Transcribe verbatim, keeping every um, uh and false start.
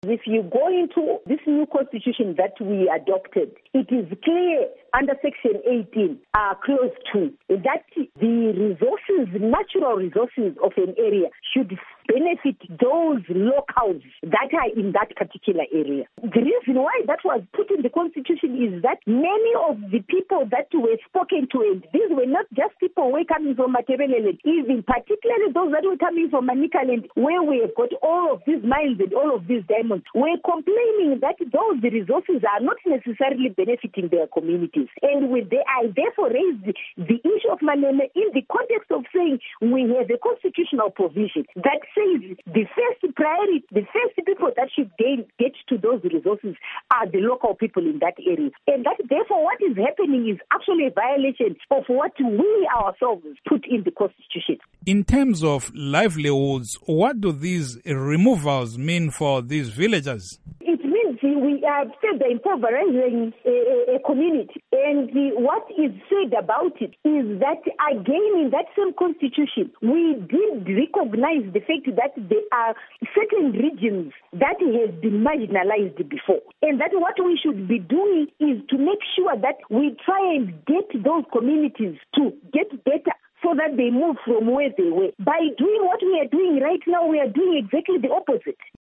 If you go into this new constitution that we adopted, it is clear under Section eighteen, uh, Clause two, that the resources, natural resources of an area should benefit those locals that are in that particular area. The reason why that was put in the constitution is that many of the people that were spoken to, and these were not just people who were coming from Matabeleland, even particularly those that were coming from Manicaland, where we have got all of these mines and all of these diamonds, were complaining that those resources are not necessarily benefiting their communities. And with the, I therefore raised the, the issue of Maleme in the context of saying we have a constitutional provision that says the first priority, the first people that should gain, get to those resources are the local people in that area. And that therefore what is happening is actually a violation of what we ourselves put in the constitution. In terms of livelihoods, what do these removals mean for these villagers? It means we have said they're impoverishing a, a, a community. And the, what is said about it is that, again, in that same constitution, we did recognize the fact that there are certain regions that have been marginalized before. And that what we should be doing is to make sure that we try and get those communities to get better, so that they move from where they were. By doing what we are doing right now, we are doing exactly the opposite.